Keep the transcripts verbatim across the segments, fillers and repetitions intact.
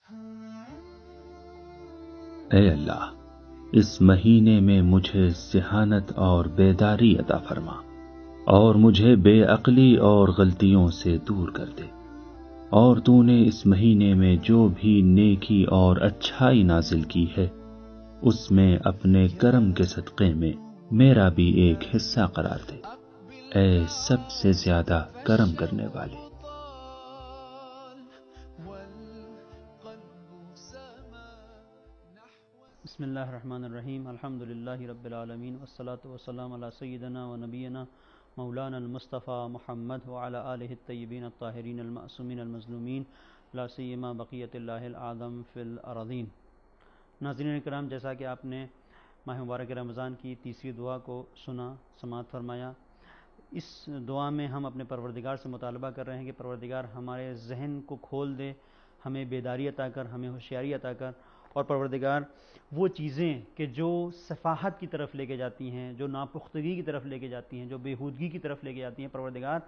اے اللہ، اس مہینے میں مجھے ذہانت اور بیداری عطا فرما اور مجھے بے عقلی اور غلطیوں سے دور کر دے، اور تو نے اس مہینے میں جو بھی نیکی اور اچھائی نازل کی ہے اس میں اپنے کرم کے صدقے میں میرا بھی ایک حصہ قرار دے، اے سب سے زیادہ کرم کرنے والے۔ بسم اللہ الرحمن الرحیم، الحمد للہ رب العالمین، والصلاة والسلام علی سیدنا و نبینا مولانا المصطفیٰ محمد وعلی آلہ الطیبین الطاہرین المعصومین المظلومین، لا سیما بقیت اللہ الاعظم فی الارضین۔ ناظرین کرام، جیسا کہ آپ نے ماہ مبارک رمضان کی تیسری دعا کو سنا، سماعت فرمایا، اس دعا میں ہم اپنے پروردگار سے مطالبہ کر رہے ہیں کہ پروردگار ہمارے ذہن کو کھول دے، ہمیں بیداری عطا کر، ہمیں ہوشیاری عطا کر، اور پروردگار وہ چیزیں کہ جو سفاہت کی طرف لے کے جاتی ہیں، جو ناپختگی کی طرف لے کے جاتی ہیں، جو بےہودگی کی طرف لے کے جاتی ہیں، پروردگار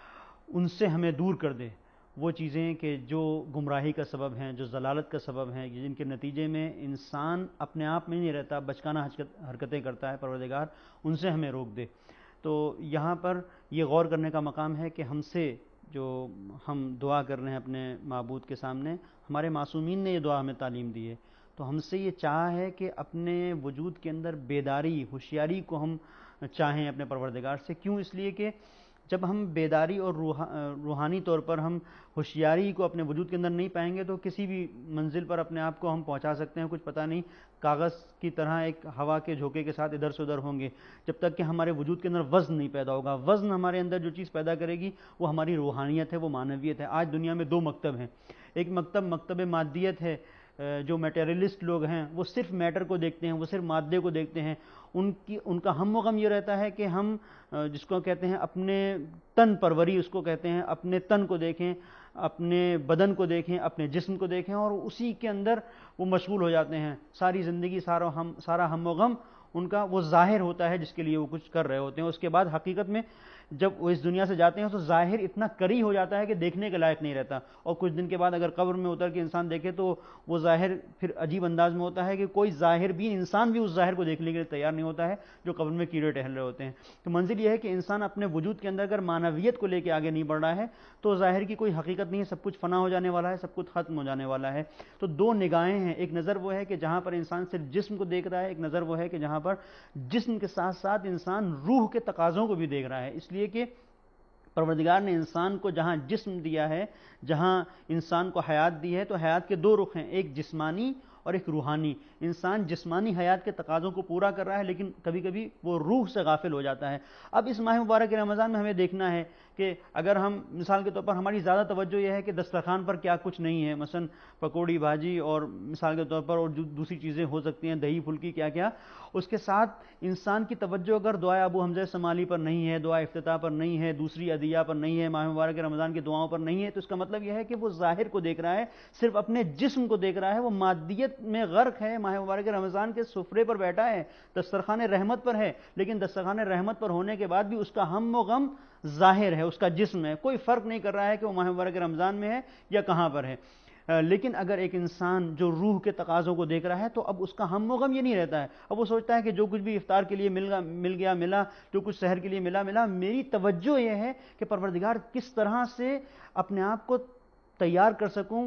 ان سے ہمیں دور کر دے۔ وہ چیزیں کہ جو گمراہی کا سبب ہیں، جو ضلالت کا سبب ہیں، جن کے نتیجے میں انسان اپنے آپ میں نہیں رہتا، بچکانہ حرکتیں کرتا ہے، پروردگار ان سے ہمیں روک دے۔ تو یہاں پر یہ غور کرنے کا مقام ہے کہ ہم سے جو ہم دعا کر رہے ہیں اپنے معبود کے سامنے، ہمارے معصومین نے یہ دعا ہمیں تعلیم دی ہے، تو ہم سے یہ چاہ ہے کہ اپنے وجود کے اندر بیداری، ہوشیاری کو ہم چاہیں اپنے پروردگار سے۔ کیوں؟ اس لیے کہ جب ہم بیداری اور روحانی طور پر ہم ہوشیاری کو اپنے وجود کے اندر نہیں پائیں گے تو کسی بھی منزل پر اپنے آپ کو ہم پہنچا سکتے ہیں، کچھ پتہ نہیں، کاغذ کی طرح ایک ہوا کے جھونکے کے ساتھ ادھر سے ادھر ہوں گے، جب تک کہ ہمارے وجود کے اندر وزن نہیں پیدا ہوگا۔ وزن ہمارے اندر جو چیز پیدا کرے گی وہ ہماری روحانیت ہے، وہ معنویت ہے۔ آج دنیا میں دو مکتب ہیں، ایک مکتب مکتب مادیت ہے، جو میٹیریلسٹ لوگ ہیں وہ صرف میٹر کو دیکھتے ہیں، وہ صرف مادے کو دیکھتے ہیں، ان کی ان کا ہم و غم یہ رہتا ہے کہ ہم جس کو کہتے ہیں اپنے تن پروری، اس کو کہتے ہیں اپنے تن کو دیکھیں، اپنے بدن کو دیکھیں، اپنے جسم کو دیکھیں، اور اسی کے اندر وہ مشغول ہو جاتے ہیں۔ ساری زندگی، سارا ہم سارا ہم و غم ان کا وہ ظاہر ہوتا ہے جس کے لیے وہ کچھ کر رہے ہوتے ہیں۔ اس کے بعد حقیقت میں جب وہ اس دنیا سے جاتے ہیں تو ظاہر اتنا کری ہو جاتا ہے کہ دیکھنے کے لائق نہیں رہتا، اور کچھ دن کے بعد اگر قبر میں اتر کے انسان دیکھے تو وہ ظاہر پھر عجیب انداز میں ہوتا ہے کہ کوئی ظاہر بھی انسان بھی اس ظاہر کو دیکھنے کے لیے تیار نہیں ہوتا ہے جو قبر میں کیڑے ٹہل رہے ہوتے ہیں۔ تو منزل یہ ہے کہ انسان اپنے وجود کے اندر اگر معنویت کو لے کے آگے نہیں بڑھ رہا ہے تو ظاہر کی کوئی حقیقت نہیں ہے، سب کچھ فنا ہو جانے والا ہے، سب کچھ ختم ہو جانے والا ہے۔ تو دو نگاہیں ہیں، ایک نظر وہ ہے کہ جہاں پر انسان صرف جسم کو دیکھ رہا ہے، ایک نظر وہ ہے کہ جہاں پر جسم کے ساتھ ساتھ انسان روح کے تقاضوں کو بھی دیکھ رہا ہے۔ اس لیے کہ پروردگار نے انسان کو جہاں جسم دیا ہے، جہاں انسان کو حیات دی ہے، تو حیات کے دو رخ ہیں، ایک جسمانی اور ایک روحانی۔ انسان جسمانی حیات کے تقاضوں کو پورا کر رہا ہے لیکن کبھی کبھی وہ روح سے غافل ہو جاتا ہے۔ اب اس ماہ مبارک رمضان میں ہمیں دیکھنا ہے کہ اگر ہم مثال کے طور پر ہماری زیادہ توجہ یہ ہے کہ دسترخوان پر کیا کچھ نہیں ہے، مثلا پکوڑی بھاجی اور مثال کے طور پر اور جو دوسری چیزیں ہو سکتی ہیں، دہی پھلکی کیا کیا، اس کے ساتھ انسان کی توجہ اگر دعائے ابو حمزہ سمالی پر نہیں ہے، دعا افتتاح پر نہیں ہے، دوسری ادعیہ پر نہیں ہے، ماہ مبارک رمضان کی دعاؤں پر نہیں ہے، تو اس کا مطلب یہ ہے کہ وہ ظاہر کو دیکھ رہا ہے، صرف اپنے جسم کو دیکھ رہا ہے، وہ مادیت میں غرق ہے، ماہ مبارک رمضان کے سفرے پر بیٹھا ہے، دسترخوان رحمت پر ہے، لیکن دسترخوان رحمت پر ہونے کے بعد بھی اس کا ہم و غم ظاہر ہے، اس کا جسم ہے، کوئی فرق نہیں کر رہا ہے کہ وہ ماہ مبارک رمضان میں ہے یا کہاں پر ہے۔ لیکن اگر ایک انسان جو روح کے تقاضوں کو دیکھ رہا ہے تو اب اس کا ہم و غم یہ نہیں رہتا ہے، اب وہ سوچتا ہے کہ جو کچھ بھی افطار کے لیے مل گیا مل گیا ملا، جو کچھ سحر کے لیے ملا ملا، میری توجہ یہ ہے کہ پروردگار کس طرح سے اپنے آپ کو تیار کر سکوں،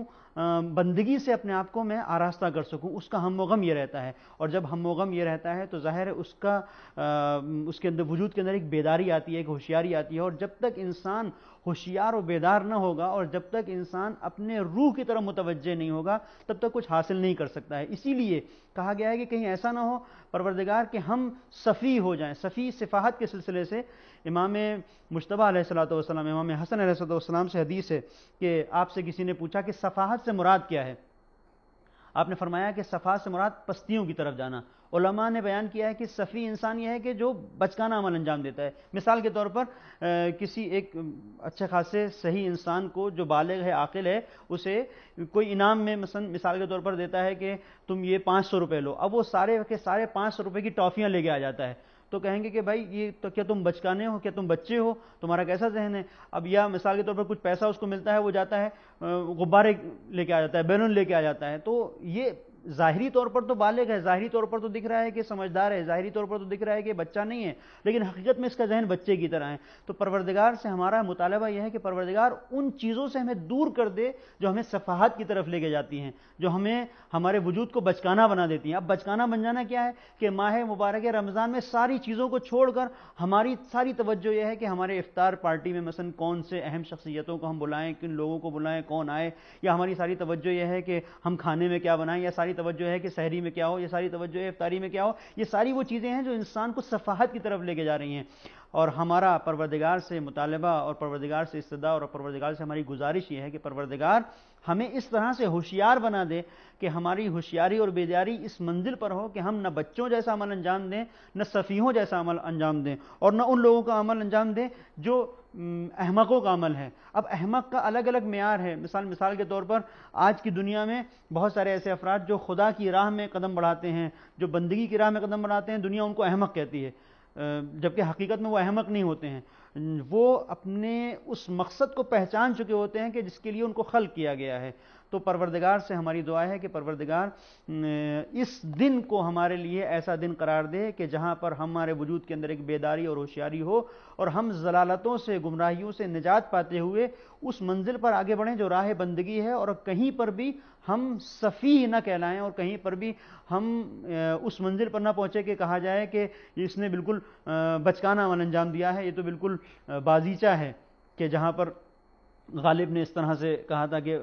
بندگی سے اپنے آپ کو میں آراستہ کر سکوں، اس کا ہم و غم یہ رہتا ہے۔ اور جب ہم و غم یہ رہتا ہے تو ظاہر ہے اس کا اس کے اندر وجود کے اندر ایک بیداری آتی ہے، ایک ہوشیاری آتی ہے، اور جب تک انسان ہوشیار و بیدار نہ ہوگا اور جب تک انسان اپنے روح کی طرف متوجہ نہیں ہوگا تب تک کچھ حاصل نہیں کر سکتا ہے۔ اسی لیے کہا گیا ہے کہ کہیں ایسا نہ ہو پروردگار کہ ہم صفی ہو جائیں۔ صفی صفاحت کے سلسلے سے امام مجتبیٰ علیہ الصلوۃ والسلام، امام حسن علیہ الصلوۃ والسلام سے حدیث ہے کہ آپ سے کسی نے پوچھا کہ صفاحت سے مراد کیا ہے؟ آپ نے فرمایا کہ صفاحت سے مراد پستیوں کی طرف جانا۔ علماء نے بیان کیا ہے کہ صفی انسان یہ ہے کہ جو بچکانہ عمل انجام دیتا ہے۔ مثال کے طور پر کسی ایک اچھے خاصے صحیح انسان کو جو بالغ ہے، عاقل ہے، اسے کوئی انعام میں مثلا مثال کے طور پر دیتا ہے کہ تم یہ پانچ سو روپے لو، اب وہ سارے کے سارے پانچ سو روپے کی ٹافیاں لے کے آ جاتا ہے، تو کہیں گے کہ بھائی یہ تو کیا تم بچکانے ہو، کیا تم بچے ہو، تمہارا کیسا ذہن ہے؟ اب یا مثال کے طور پر کچھ پیسہ اس کو ملتا ہے، وہ جاتا ہے غبارے لے کے آ جاتا ہے، بیلون لے کے آ جاتا ہے، تو یہ ظاہری طور پر تو بالغ ہے، ظاہری طور پر تو دکھ رہا ہے کہ سمجھدار ہے، ظاہری طور پر تو دکھ رہا ہے کہ بچہ نہیں ہے، لیکن حقیقت میں اس کا ذہن بچے کی طرح ہے۔ تو پروردگار سے ہمارا مطالبہ یہ ہے کہ پروردگار ان چیزوں سے ہمیں دور کر دے جو ہمیں سفاہت کی طرف لے کے جاتی ہیں، جو ہمیں ہمارے وجود کو بچکانا بنا دیتی ہیں۔ اب بچکانا بن جانا کیا ہے کہ ماہ مبارک رمضان میں ساری چیزوں کو چھوڑ کر ہماری ساری توجہ یہ ہے کہ ہمارے افطار پارٹی میں مثلا کون سے اہم شخصیتوں کو ہم بلائیں، کن لوگوں کو بلائیں، کون آئے، یا ہماری ساری توجہ یہ ہے کہ ہم کھانے میں کیا بنائیں، یا ساری توجہ ہے کہ سحری میں کیا ہو، یہ ساری توجہ ہے افطاری میں کیا ہو۔ یہ ساری وہ چیزیں ہیں جو انسان کو سفاہت کی طرف لے کے جا رہی ہیں، اور ہمارا پروردگار سے مطالبہ اور پروردگار سے استدعا اور پروردگار سے ہماری گزارش یہ ہے کہ پروردگار ہمیں اس طرح سے ہوشیار بنا دے کہ ہماری ہوشیاری اور بیداری اس منزل پر ہو کہ ہم نہ بچوں جیسا عمل انجام دیں، نہ سفیہوں جیسا عمل انجام دیں، اور نہ ان لوگوں کا عمل انجام دیں جو احمقوں کا عمل ہے۔ اب احمق کا الگ الگ معیار ہے۔ مثال مثال کے طور پر آج کی دنیا میں بہت سارے ایسے افراد جو خدا کی راہ میں قدم بڑھاتے ہیں، جو بندگی کی راہ میں قدم بڑھاتے ہیں، دنیا ان کو احمق کہتی ہے، جبکہ حقیقت میں وہ احمق نہیں ہوتے ہیں۔ وہ اپنے اس مقصد کو پہچان چکے ہوتے ہیں کہ جس کے لیے ان کو خلق کیا گیا ہے۔ تو پروردگار سے ہماری دعا ہے کہ پروردگار اس دن کو ہمارے لیے ایسا دن قرار دے کہ جہاں پر ہمارے وجود کے اندر ایک بیداری اور ہوشیاری ہو، اور ہم ضلالتوں سے، گمراہیوں سے نجات پاتے ہوئے اس منزل پر آگے بڑھیں جو راہ بندگی ہے، اور کہیں پر بھی ہم سفیہ نہ کہلائیں، اور کہیں پر بھی ہم اس منزل پر نہ پہنچے کہ کہا جائے کہ اس نے بالکل بچکانہ عمل انجام دیا ہے، یہ تو بالکل بازیچہ ہے، کہ جہاں پر غالب نے اس طرح سے کہا تھا کہ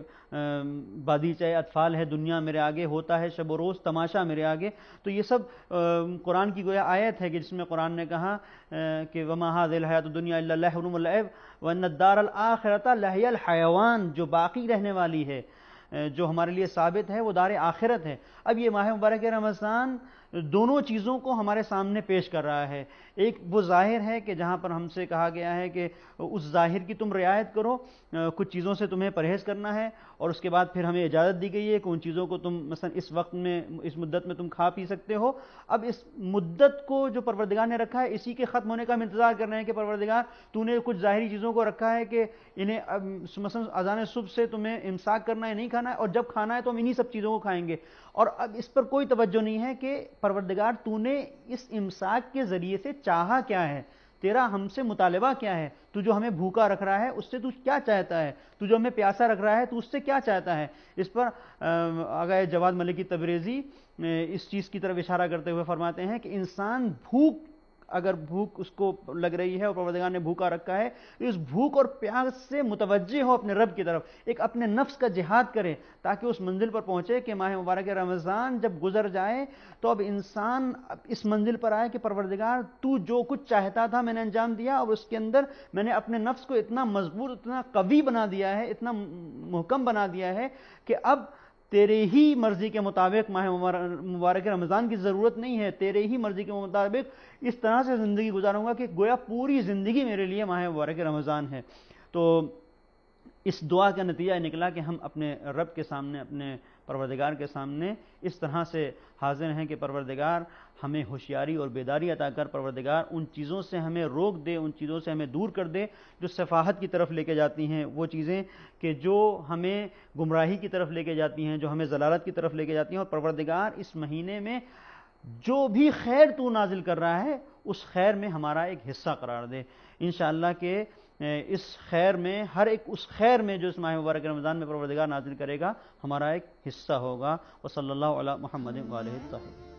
بازیچہ اطفال ہے دنیا میرے آگے، ہوتا ہے شب و روز تماشا میرے آگے۔ تو یہ سب قرآن کی گویا آیت ہے کہ جس میں قرآن نے کہا کہ وما هذه الحیاۃ الدنیا الا لہو ولعب وان الدار الاخرۃ لہی الحیوان، جو باقی رہنے والی ہے، جو ہمارے لیے ثابت ہے، وہ دار آخرت ہے۔ اب یہ ماہ مبارک رمضان دونوں چیزوں کو ہمارے سامنے پیش کر رہا ہے۔ ایک وہ ظاہر ہے کہ جہاں پر ہم سے کہا گیا ہے کہ اس ظاہر کی تم رعایت کرو، کچھ چیزوں سے تمہیں پرہیز کرنا ہے، اور اس کے بعد پھر ہمیں اجازت دی گئی ہے کہ ان چیزوں کو تم مثلا اس وقت میں، اس مدت میں تم کھا پی سکتے ہو۔ اب اس مدت کو جو پروردگار نے رکھا ہے، اسی کے ختم ہونے کا ہم انتظار کر رہے ہیں کہ پروردگار تو نے کچھ ظاہری چیزوں کو رکھا ہے کہ انہیں مثلا اذان صبح سے تمہیں امساک کرنا ہے، نہیں کھانا ہے، اور جب کھانا ہے تو ہم انہی سب چیزوں کو کھائیں گے، اور اب اس پر کوئی توجہ نہیں ہے کہ پروردگار تو نے اس امساک کے ذریعے سے چاہا کیا ہے، تیرا ہم سے مطالبہ کیا ہے، تو جو ہمیں بھوکا رکھ رہا ہے اس سے تو کیا چاہتا ہے، تو جو ہمیں پیاسا رکھ رہا ہے تو اس سے کیا چاہتا ہے۔ اس پر آقا جواد ملکی تبریزی اس چیز کی طرف اشارہ کرتے ہوئے فرماتے ہیں کہ انسان بھوک، اگر بھوک اس کو لگ رہی ہے اور پروردگار نے بھوکا رکھا ہے، اس بھوک اور پیاس سے متوجہ ہو اپنے رب کی طرف، ایک اپنے نفس کا جہاد کرے تاکہ اس منزل پر پہنچے کہ ماہ مبارک رمضان جب گزر جائے تو اب انسان اس منزل پر آئے کہ پروردگار تو جو کچھ چاہتا تھا میں نے انجام دیا، اور اس کے اندر میں نے اپنے نفس کو اتنا مضبوط، اتنا قوی بنا دیا ہے، اتنا محکم بنا دیا ہے کہ اب تیرے ہی مرضی کے مطابق ماہ مبارک رمضان کی ضرورت نہیں ہے، تیرے ہی مرضی کے مطابق اس طرح سے زندگی گزاروں گا کہ گویا پوری زندگی میرے لیے ماہ مبارک رمضان ہے۔ تو اس دعا کا نتیجہ نکلا کہ ہم اپنے رب کے سامنے، اپنے پروردگار کے سامنے اس طرح سے حاضر ہیں کہ پروردگار ہمیں ہوشیاری اور بیداری عطا کر، پروردگار ان چیزوں سے ہمیں روک دے، ان چیزوں سے ہمیں دور کر دے جو سفاہت کی طرف لے کے جاتی ہیں، وہ چیزیں کہ جو ہمیں گمراہی کی طرف لے کے جاتی ہیں، جو ہمیں ضلالت کی طرف لے کے جاتی ہیں، اور پروردگار اس مہینے میں جو بھی خیر تو نازل کر رہا ہے اس خیر میں ہمارا ایک حصہ قرار دے انشاءاللہ، کہ اس خیر میں، ہر ایک اس خیر میں جو اس ماہ مبارک رمضان میں پروردگار نازل کرے گا ہمارا ایک حصہ ہوگا۔ وصلی اللہ علی محمد وآلہ الطاہرین۔